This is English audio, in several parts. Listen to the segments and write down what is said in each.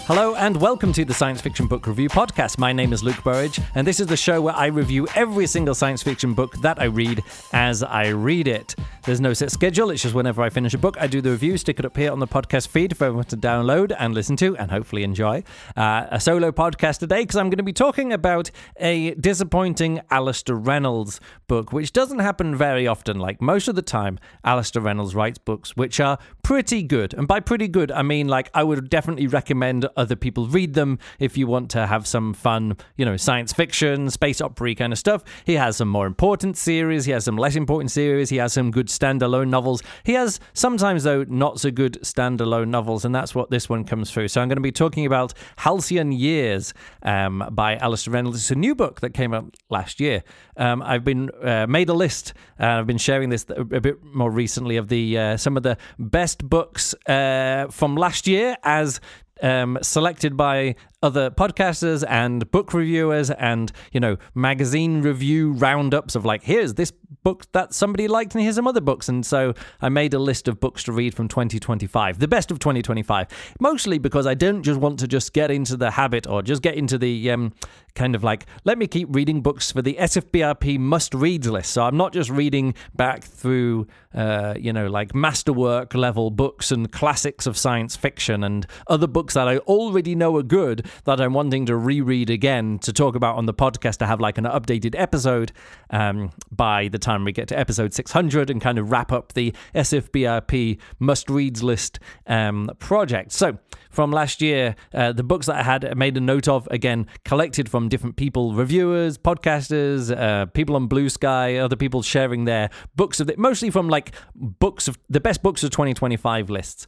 Hello and welcome to the Science Fiction Book Review Podcast. My name is Luke Burridge, and this is the show where I review every single science fiction book that I read as I read it. There's no set schedule, it's just whenever I finish a book, I do the review, stick it up here on the podcast feed for everyone to download and listen to, and hopefully enjoy. A solo podcast today, because I'm going to be talking about a disappointing Alastair Reynolds book, which doesn't happen very often. Like, most of the time, Alastair Reynolds writes books which are pretty good. And by pretty good, I mean, like, I would definitely recommend other people read them if you want to have some fun, science fiction, space opera kind of stuff. He has some more important series. He has some less important series. He has some good standalone novels. He has sometimes, though, not so good standalone novels, and that's what this one comes through. So I'm going to be talking about Halcyon Years by Alastair Reynolds. It's a new book that came out last year. I've been made a list. I've been sharing this a bit more recently of the some of the best books from last year as selected by other podcasters and book reviewers and, magazine review roundups of like, here's this book that somebody liked and here's some other books. And so I made a list of books to read from 2025, the best of 2025, mostly because I don't just want to just get into the habit or just get into the kind of like, let me keep reading books for the SFBRP must-reads list. So I'm not just reading back through, like masterwork level books and classics of science fiction and other books that I already know are good that I'm wanting to reread again to talk about on the podcast to have like an updated episode by the time we get to episode 600 and kind of wrap up the SFBRP must-reads list project. So from last year, the books that I had made a note of, again, collected from different people, reviewers, podcasters, people on Blue Sky, other people sharing their books of it, mostly from like books of the best books of 2025 lists.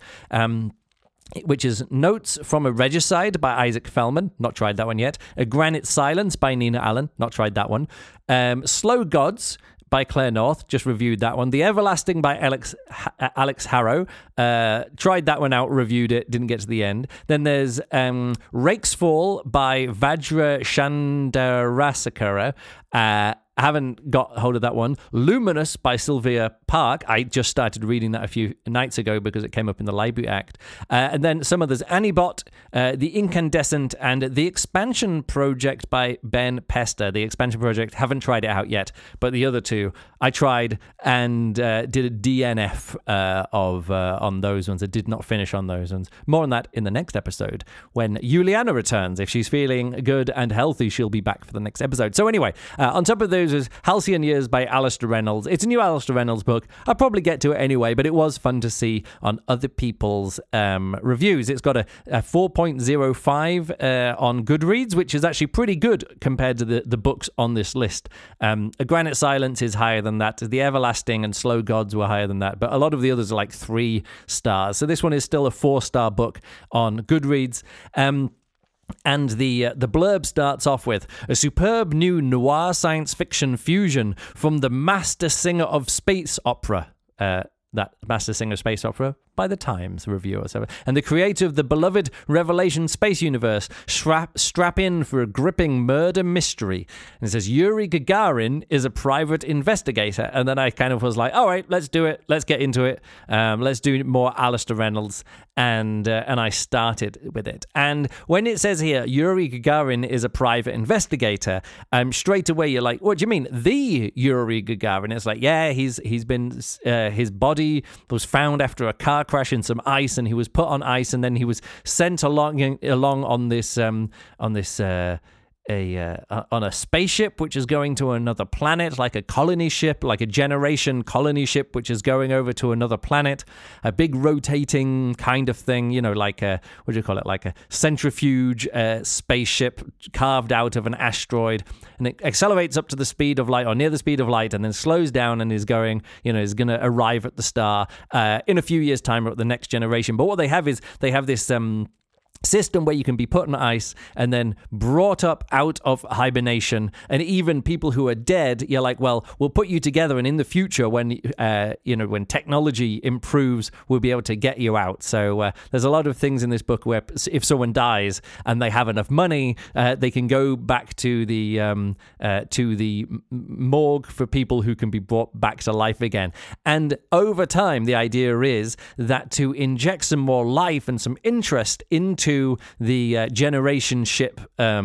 Which is Notes from a Regicide by Isaac Fellman, not tried that one yet. A Granite Silence by Nina Allen, not tried that one. Slow Gods by Claire North, just reviewed that one. The Everlasting by Alex Harrow, tried that one out, reviewed it, didn't get to the end. Then there's Rake's Fall by Vajra Chandrasekera. I haven't got hold of that one. Luminous by Sylvia Park. I just started reading that a few nights ago because it came up in the Library Act. And then some others. Anibot, The Incandescent, and The Expansion Project by Ben Pester. The Expansion Project, haven't tried it out yet, but the other two I tried and did a DNF on those ones. I did not finish on those ones. More on that in the next episode when Juliana returns. If she's feeling good and healthy, she'll be back for the next episode. So anyway, on top of those is Halcyon Years by Alastair Reynolds. It's a new Alastair Reynolds book. I'll probably get to it anyway, but it was fun to see on other people's reviews. It's got a 4.05 on Goodreads, which is actually pretty good compared to the books on this list. A Granite Silence is higher than that. The Everlasting and Slow Gods were higher than that, but a lot of the others are like 3 stars. So this one is still a 4-star book on Goodreads. And the blurb starts off with a superb new noir science fiction fusion from the master singer of space opera. That master singer of space opera by the Times reviewer. And the creator of the beloved Revelation space universe strap in for a gripping murder mystery. And it says Yuri Gagarin is a private investigator. And then I kind of was like, all right, let's do it. Let's get into it. Let's do more Alastair Reynolds. And I started with it. And when it says here, Yuri Gagarin is a private investigator, straight away you're like, what do you mean? The Yuri Gagarin? It's like, yeah, he's been, his body was found after a car crash in some ice, and he was put on ice, and then he was sent along on this on a spaceship which is going to another planet, like a colony ship, like a generation colony ship which is going over to another planet, a big rotating kind of thing, like a, what do you call it, like a centrifuge spaceship carved out of an asteroid, and it accelerates up to the speed of light or near the speed of light, and then slows down and is going, is going to arrive at the star in a few years' time or at the next generation. But what they have is they have this system where you can be put on ice and then brought up out of hibernation, and even people who are dead, you're like, well, we'll put you together, and in the future when when technology improves, we'll be able to get you out. So there's a lot of things in this book where if someone dies and they have enough money, they can go back to the morgue for people who can be brought back to life again. And over time, the idea is that to inject some more life and some interest into to the generation ship,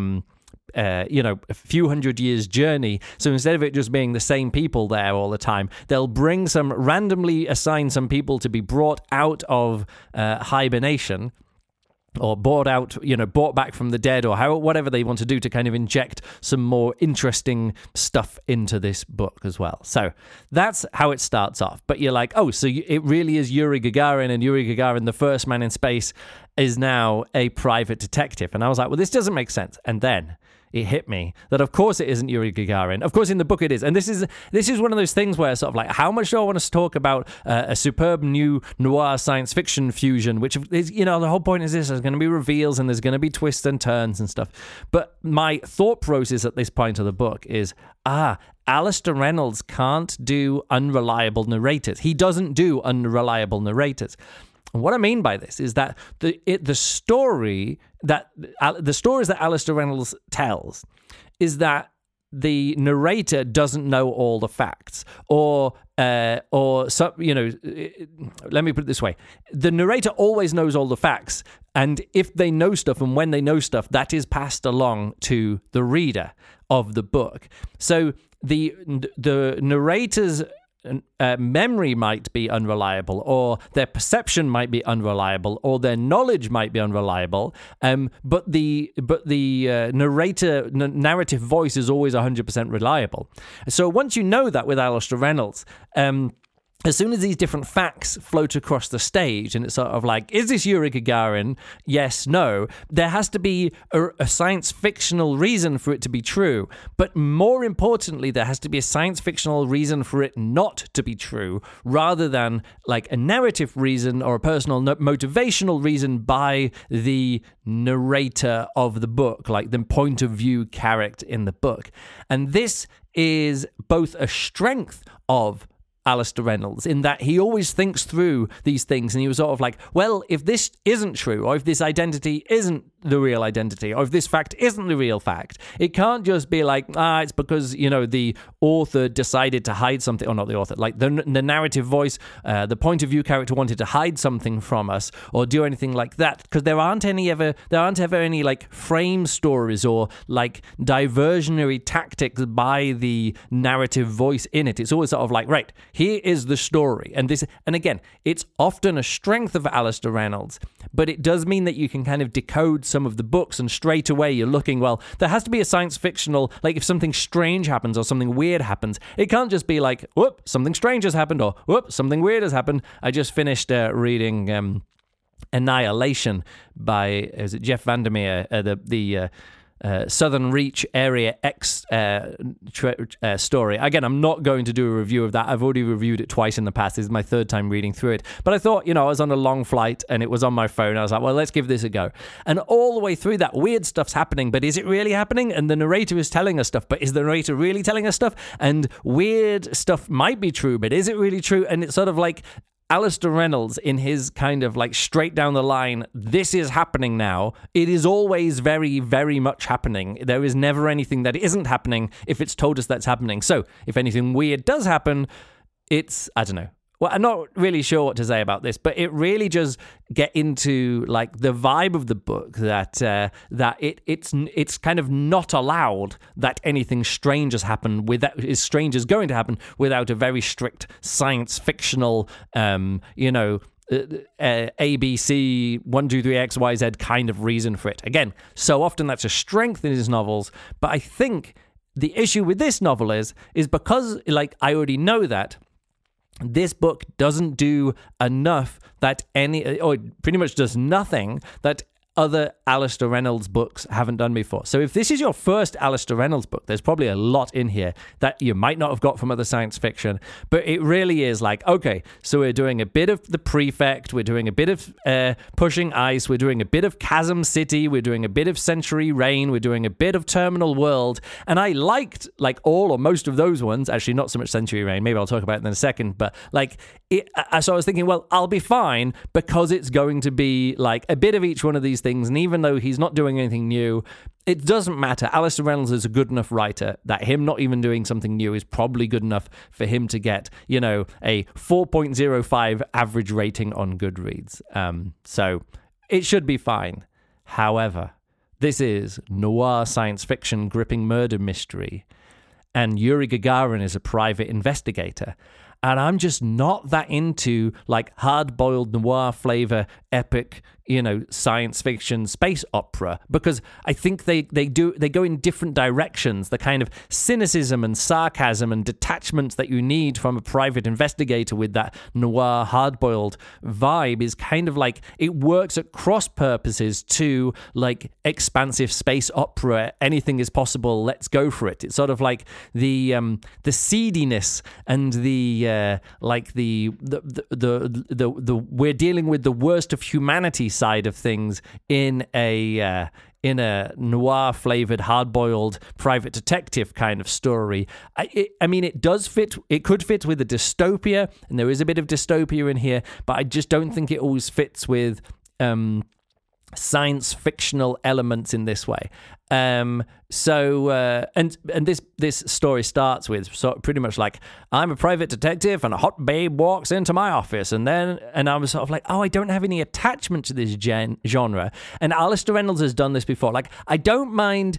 a few hundred years journey. So instead of it just being the same people there all the time, they'll randomly assign some people to be brought out of hibernation, or brought back from the dead, or whatever they want to do to kind of inject some more interesting stuff into this book as well. So that's how it starts off. But you're like, oh, so it really is Yuri Gagarin, and Yuri Gagarin, the first man in space, is now a private detective. And I was like, well, this doesn't make sense. And then it hit me that of course it isn't Yuri Gagarin. Of course in the book it is. And this is one of those things where sort of like, how much do I want to talk about a superb new noir science fiction fusion, which is, the whole point is this, there's going to be reveals and there's going to be twists and turns and stuff. But my thought process at this point of the book is, Alastair Reynolds can't do unreliable narrators. He doesn't do unreliable narrators. And what I mean by this is that the stories that Alastair Reynolds tells is that the narrator doesn't know all the facts, or some, let me put it this way: the narrator always knows all the facts, and if they know stuff and when they know stuff, that is passed along to the reader of the book. So the narrator's memory might be unreliable, or their perception might be unreliable, or their knowledge might be unreliable, but the narrative voice is always 100% reliable. So once you know that with Alastair Reynolds, as soon as these different facts float across the stage, and it's sort of like, is this Yuri Gagarin? Yes, no. There has to be a science fictional reason for it to be true. But more importantly, there has to be a science fictional reason for it not to be true, rather than like a narrative reason or a personal motivational reason by the narrator of the book, like the point of view character in the book. And this is both a strength of Alastair Reynolds, in that he always thinks through these things, and he was sort of like, well, if this isn't true, or if this identity isn't the real identity, or if this fact isn't the real fact, it can't just be like, it's because, the author decided to hide something, or not the author, like the narrative voice, the point of view character wanted to hide something from us, or do anything like that, because there aren't ever any like frame stories or like diversionary tactics by the narrative voice in it. It's always sort of like, right, here is the story, and again, it's often a strength of Alastair Reynolds, but it does mean that you can kind of decode some of the books, and straight away you're looking, well, there has to be a science fictional, like if something strange happens or something weird happens, it can't just be like, whoop, something strange has happened, or whoop, something weird has happened. I just finished reading Annihilation by, is it Jeff Vandermeer, the Southern Reach Area X story. Again, I'm not going to do a review of that. I've already reviewed it twice in the past. This is my third time reading through it. But I thought, I was on a long flight and it was on my phone. I was like, well, let's give this a go. And all the way through that, weird stuff's happening, but is it really happening? And the narrator is telling us stuff, but is the narrator really telling us stuff? And weird stuff might be true, but is it really true? And it's sort of like Alastair Reynolds, in his kind of like straight down the line, this is happening now. It is always very, very much happening. There is never anything that isn't happening if it's told us that's happening. So if anything weird does happen, it's, I don't know. Well, I'm not really sure what to say about this, but it really just get into like the vibe of the book that it's kind of not allowed that anything strange has happened strange is going to happen without a very strict science fictional, ABC 1, 2, 3 X, Y, Z kind of reason for it. Again, so often that's a strength in his novels, but I think the issue with this novel is because like I already know that. This book doesn't do enough or pretty much does nothing that other Alastair Reynolds books haven't done before. So if this is your first Alastair Reynolds book, there's probably a lot in here that you might not have got from other science fiction, but it really is like, okay, so we're doing a bit of The Prefect, we're doing a bit of Pushing Ice, we're doing a bit of Chasm City, we're doing a bit of Century Rain, we're doing a bit of Terminal World, and I liked like all or most of those ones, actually not so much Century Rain, maybe I'll talk about it in a second, but like, so I was thinking, well, I'll be fine because it's going to be like a bit of each one of these things, and even though he's not doing anything new, it doesn't matter. Alastair Reynolds is a good enough writer that him not even doing something new is probably good enough for him to get, a 4.05 average rating on Goodreads. So it should be fine. However, this is noir science fiction gripping murder mystery, and Yuri Gagarin is a private investigator. And I'm just not that into like hard-boiled noir flavor, epic, science fiction space opera, because I think they go in different directions. The kind of cynicism and sarcasm and detachment that you need from a private investigator with that noir hard-boiled vibe is kind of like, it works at cross purposes to like expansive space opera. Anything is possible, let's go for it. It's sort of like the seediness and the we're dealing with the worst of humanity side of things in a noir flavored, hard-boiled private detective kind of story. I mean, it does fit. It could fit with a dystopia, and there is a bit of dystopia in here, but I just don't think it always fits with science fictional elements in this way. And this story starts with sort of pretty much like, I'm a private detective and a hot babe walks into my office, and I was sort of like, oh, I don't have any attachment to this genre. And Alistair Reynolds has done this before. Like, I don't mind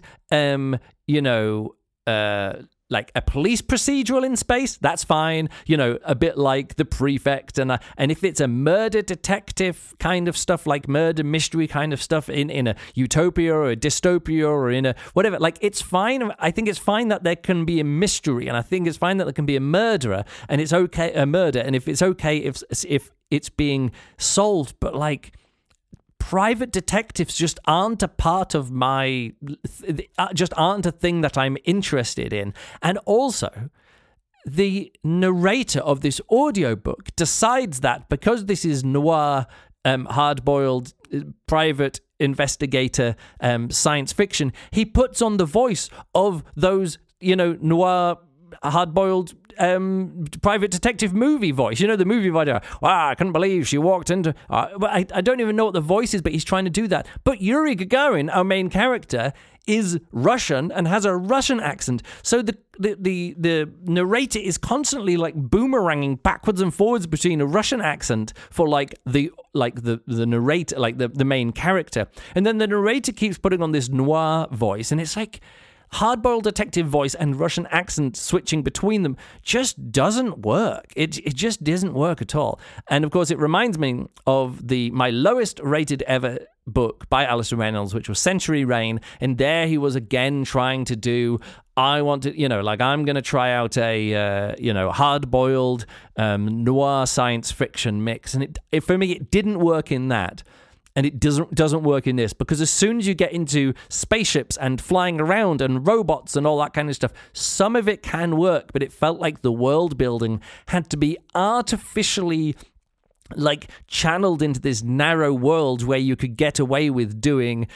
like a police procedural in space, that's fine. A bit like The Prefect, and if it's a murder detective kind of stuff, like murder mystery kind of stuff in a utopia or a dystopia or in a whatever, like, it's fine. I think it's fine that there can be a mystery, and I think it's fine that there can be a murderer, and it's okay, a murder, and if it's okay if it's being solved, but like, private detectives just aren't a part of just aren't a thing that I'm interested in. And also, the narrator of this audiobook decides that because this is noir, hard-boiled, private investigator science fiction, he puts on the voice of those, noir, hard-boiled private detective movie voice. The movie voice. Wow, I couldn't believe she walked into... but I don't even know what the voice is, but he's trying to do that. But Yuri Gagarin, our main character, is Russian and has a Russian accent. So the narrator is constantly like boomeranging backwards and forwards between a Russian accent for the narrator, like the main character. And then the narrator keeps putting on this noir voice, and it's like hard-boiled detective voice and Russian accent switching between them just doesn't work. It just doesn't work at all. And of course, it reminds me of my lowest rated ever book by Alistair Reynolds, which was Century Rain. And there he was again trying to do, I'm going to try out a, hard-boiled noir science fiction mix. And for me, it didn't work in that. And it doesn't work in this, because as soon as you get into spaceships and flying around and robots and all that kind of stuff, some of it can work, but it felt like the world building had to be artificially channeled into this narrow world where you could get away with doing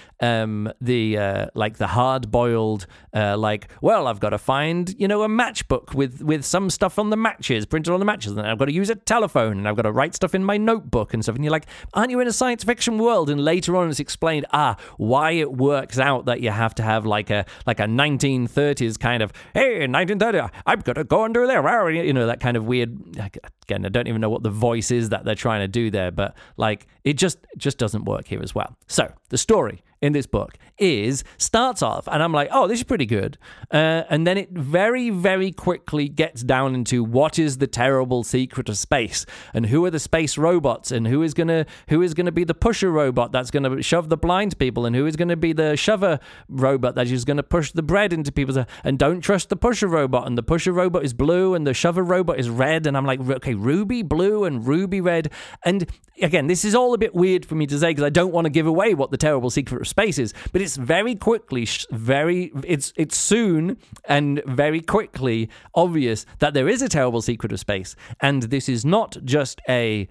the hard-boiled I've got to find a matchbook with some stuff on the matches printed on the matches, and I've got to use a telephone, and I've got to write stuff in my notebook and stuff, and you're like, aren't you in a science fiction world? And later on it's explained why it works out that you have to have like a 1930s kind of, hey, in 1930 I've got to go under there, that kind of weird. Again, I don't even know what the voice is that they're trying to do there, but it just doesn't work here as well. So the story in this book starts off, and I'm like, oh, this is pretty good. And then it very, very quickly gets down into what is the terrible secret of space, and who are the space robots, and who is gonna be the pusher robot that's gonna shove the blind people, and who is gonna be the shover robot that is gonna push the bread into people's. And don't trust the pusher robot, and the pusher robot is blue, and the shover robot is red. And I'm like, okay, ruby blue and ruby red. And again, this is all a bit weird for me to say because I don't want to give away what the terrible secret of space is, but it's very quickly, it's soon and very quickly obvious that there is a terrible secret of space, and this is not just a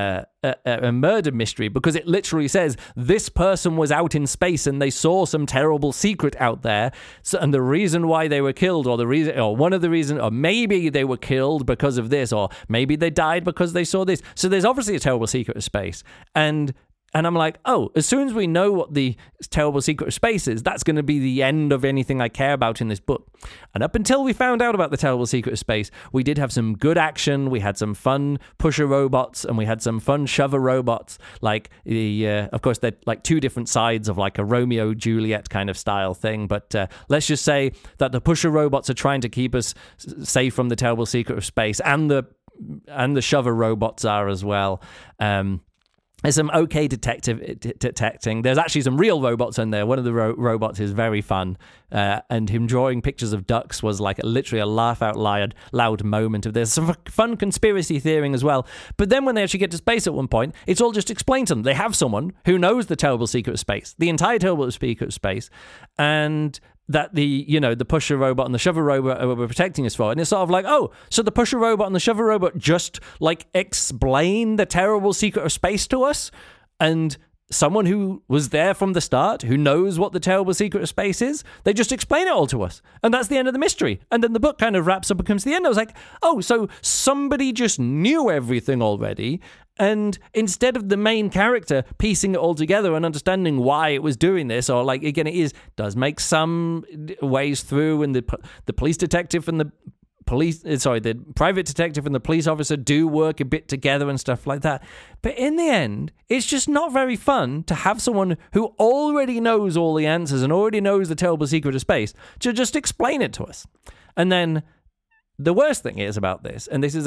murder mystery, because it literally says this person was out in space and they saw some terrible secret out there, and the reason why they were killed, or one of the reasons, or maybe they were killed because of this, or maybe they died because they saw this. So there's obviously a terrible secret of space, and And I'm like, oh, as soon as we know what the terrible secret of space is, that's going to be the end of anything I care about in this book. And up until we found out about the terrible secret of space, we did have some good action. We had some fun pusher robots, and we had some fun shover robots. Like of course, they're like two different sides of like a Romeo Juliet kind of style thing. But let's just say that the pusher robots are trying to keep us safe from the terrible secret of space, and the shover robots are as well. There's some okay detecting. There's actually some real robots in there. One of the robots is very fun. And him drawing pictures of ducks was like literally a laugh out loud moment of this. Some fun conspiracy theorying as well. But then when they actually get to space at one point, it's all just explained to them. They have someone who knows the terrible secret of space, the entire terrible secret of space, and that the pusher robot and the shover robot were protecting us for. And it's sort of like, oh, so the pusher robot and the shover robot just like explain the terrible secret of space to us, and someone who was there from the start, who knows what the terrible secret of space is, they just explain it all to us. And that's the end of the mystery. And then the book kind of wraps up and comes to the end. I was like, oh, so somebody just knew everything already. And instead of the main character piecing it all together and understanding why it was doing this, or like, again, does make some ways through, and the police detective and the private detective and the police officer do work a bit together and stuff like that. But in the end, it's just not very fun to have someone who already knows all the answers and already knows the terrible secret of space to just explain it to us. And then the worst thing is about this, and this is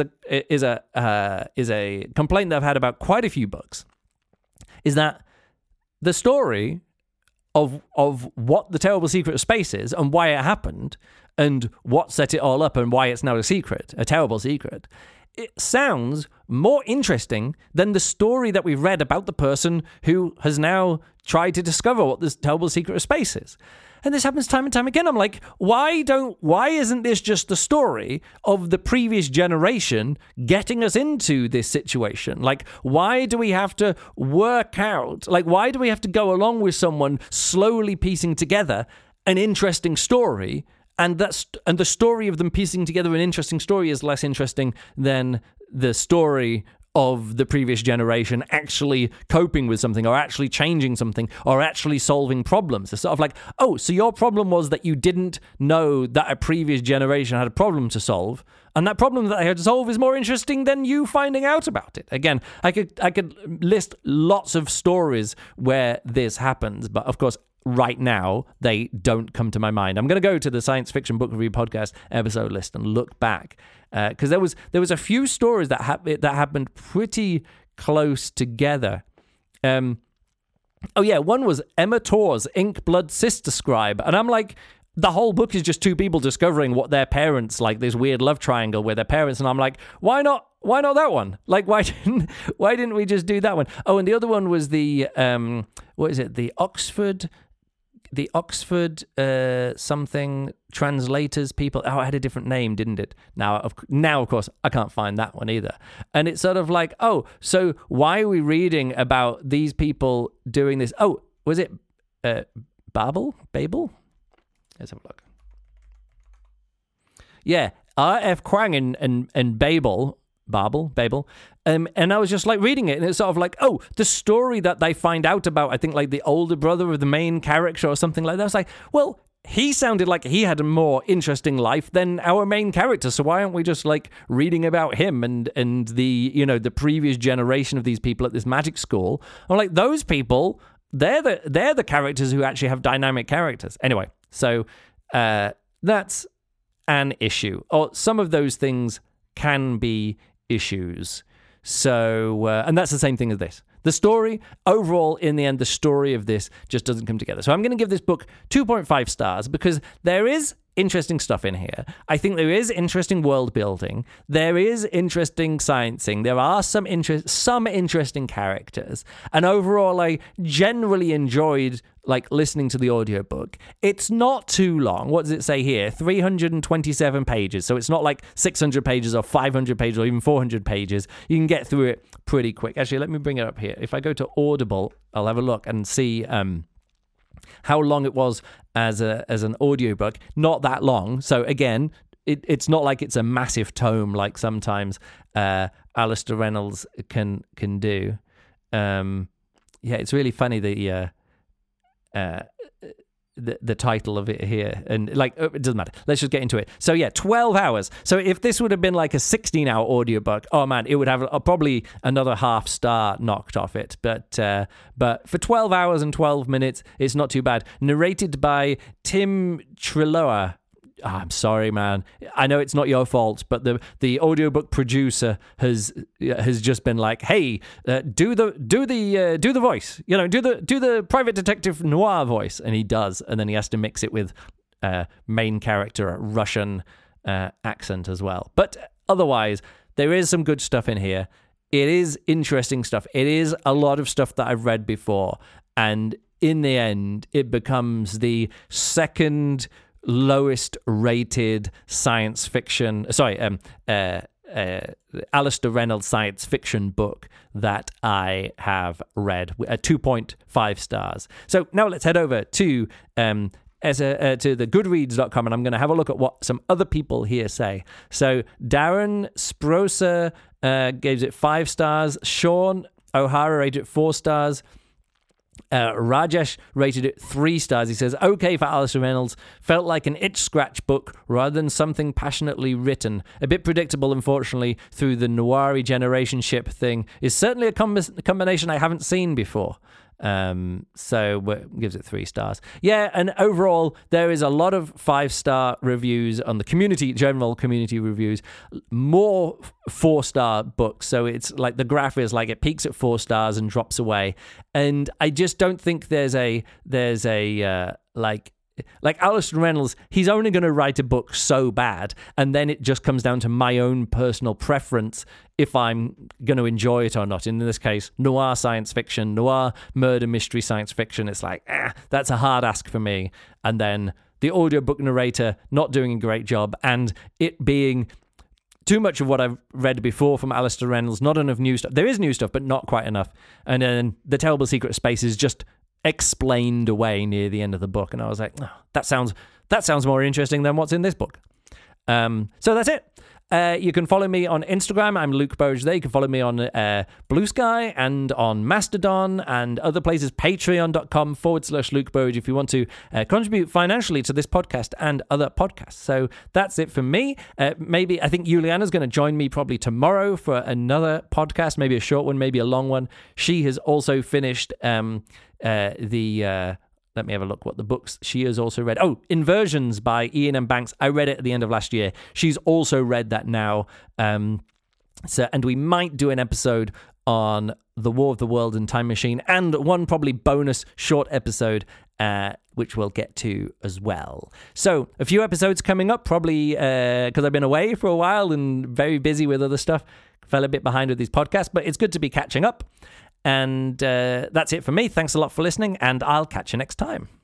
a complaint that I've had about quite a few books, is that the story of what the terrible secret of space is and why it happened and what set it all up and why it's now a terrible secret, it sounds more interesting than the story that we've read about the person who has now tried to discover what this terrible secret of space is. And this happens time and time again. I'm like, why isn't this just the story of the previous generation getting us into this situation? Like, why do we have to work out, like, why do we have to go along with someone slowly piecing together an interesting story? And the story of them piecing together an interesting story is less interesting than the story of the previous generation actually coping with something, or actually changing something, or actually solving problems. It's sort of like, oh, so your problem was that you didn't know that a previous generation had a problem to solve, and that problem that they had to solve is more interesting than you finding out about it. Again, I could list lots of stories where this happens, but of course, right now, they don't come to my mind. I'm going to go to the Science Fiction Book Review Podcast episode list and look back, because there was a few stories that happened pretty close together. One was Emma Torr's Ink Blood Sister Scribe, and I'm like, the whole book is just two people discovering what their parents, like this weird love triangle with their parents, and I'm like, why not that one? Like, why didn't we just do that one? Oh, and the other one was the the Oxford something translators people. Oh, it had a different name, didn't it? Now, of course, I can't find that one either. And it's sort of like, oh, so why are we reading about these people doing this? Oh, was it Babel? Let's have a look. Yeah, R.F. Kuang and Babel. And I was just like reading it, and it's sort of like, oh, the story that they find out about, I think like the older brother of the main character or something like that. I was like, well, he sounded like he had a more interesting life than our main character, so why aren't we just like reading about him and the, you know, the previous generation of these people at this magic school? I'm like, those people, they're the characters who actually have dynamic characters. Anyway, so that's an issue. Or some of those things can be issues. So, and that's the same thing as this. The story, overall, in the end, the story of this just doesn't come together. So I'm going to give this book 2.5 stars because there is interesting stuff in here. I think there is interesting world building. There is interesting sciencing. There are some interesting characters. And overall, I generally enjoyed listening to the audiobook. It's not too long. What does it say here? 327 pages. So it's not like 600 pages or 500 pages or even 400 pages. You can get through it pretty quick. Actually, let me bring it up here. If I go to Audible, I'll have a look and see how long it was as an audiobook. Not that long. So again, it's not like it's a massive tome like sometimes Alistair Reynolds can do. it's really funny the title of it here, and like it doesn't matter. Let's just get into it. So yeah, 12 hours. So if this would have been like a 16-hour audiobook, oh man, it would have probably another half star knocked off it. But for 12 hours and 12 minutes, it's not too bad. Narrated by Tim Triloa. Oh, I'm sorry, man. I know it's not your fault, but the audiobook producer has just been like, "Hey, do the voice, do the private detective noir voice," and he does, and then he has to mix it with main character Russian accent as well. But otherwise, there is some good stuff in here. It is interesting stuff. It is a lot of stuff that I've read before, and in the end, it becomes the second lowest rated science fiction, Alastair Reynolds science fiction book that I have read, 2.5 stars. So now let's head over to the goodreads.com, and I'm going to have a look at what some other people here say. So Darren Sproser gave it 5 stars. Sean O'Hara rated it 4 stars. Rajesh rated it 3 stars. He says, okay for Alastair Reynolds. Felt like an itch-scratch book rather than something passionately written. A bit predictable, unfortunately, through the noir generation ship thing. Is certainly a combination I haven't seen before. So gives it 3 stars. Yeah, and overall, there is a lot of 5-star reviews on the general community reviews. More 4-star books. So it's like the graph is like it peaks at 4 stars and drops away. And I just don't think there's a like Alastair Reynolds, he's only going to write a book so bad, and then it just comes down to my own personal preference if I'm going to enjoy it or not. In this case, noir science fiction, noir murder mystery science fiction, it's like, that's a hard ask for me. And then the audiobook narrator not doing a great job, and it being too much of what I've read before from Alastair Reynolds, not enough new stuff. There is new stuff, but not quite enough. And then The Terrible Secret of Space is just explained away near the end of the book, and I was like, oh, that sounds more interesting than what's in this book. So that's it. You can follow me on Instagram. I'm Luke Burridge there. You can follow me on Blue Sky and on Mastodon and other places, patreon.com/Luke Burridge if you want to contribute financially to this podcast and other podcasts. So that's it for me. I think Juliana's going to join me probably tomorrow for another podcast, maybe a short one, maybe a long one. She has also finished let me have a look what the books she has also read. Oh, Inversions by Ian M. Banks. I read it at the end of last year. She's also read that now. And we might do an episode on The War of the World and Time Machine, and one probably bonus short episode, which we'll get to as well. So a few episodes coming up, probably because I've been away for a while and very busy with other stuff. Fell a bit behind with these podcasts, but it's good to be catching up. And that's it for me. Thanks a lot for listening, and I'll catch you next time.